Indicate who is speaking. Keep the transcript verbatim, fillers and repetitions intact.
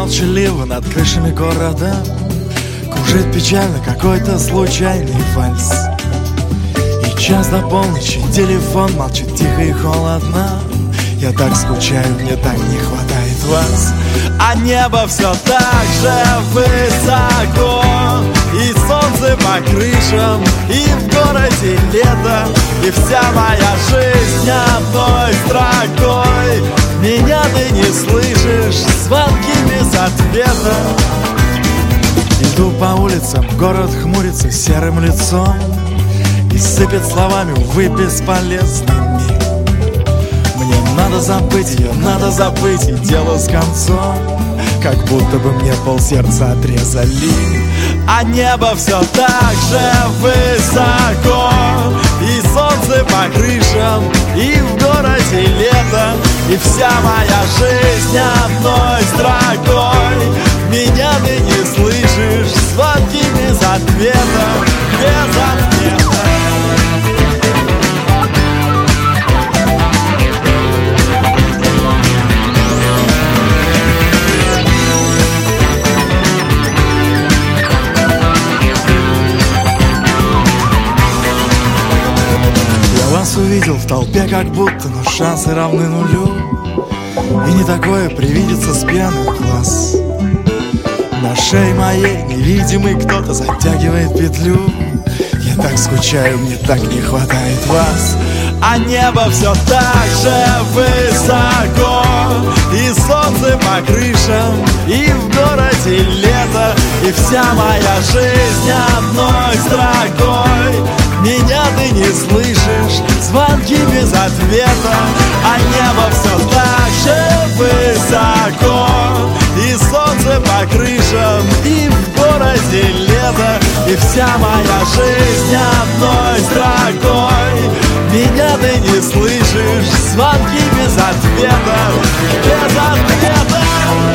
Speaker 1: молчаливо над крышами города кружит печально какой-то случайный вальс. И час до полночи телефон молчит тихо и холодно. Я так скучаю, мне так не хватает вас. А небо все так же высоко, и солнце по крышам, и в городе лето, и вся моя жизнь одной строкой. Меня ты не слышишь, звонки без ответа. Иду по улицам, город хмурится серым лицом и сыпет словами, увы, бесполезными. Мне надо забыть ее, надо забыть, и дело с концом. Как будто бы мне полсердца отрезали. А небо все так же высоко, и солнце по крышам, и в городе лето, и вся моя жизнь одной строкой. Меня ты не слышишь, звонки без ответа, без ответа. Вас увидел в толпе как будто, но шансы равны нулю. И не такое привидится с пьяных глаз. На шее моей невидимый кто-то затягивает петлю. Я так скучаю, мне так не хватает вас. А небо все так же высоко, и солнце по крышам, и в городе лето, и вся моя жизнь одной строкой. Меня ты не слышишь, звонки без ответа. А небо все так же высоко, и солнце по крышам, и в городе лето, и вся моя жизнь одной строкой. Меня ты не слышишь, звонки без ответа, без ответа.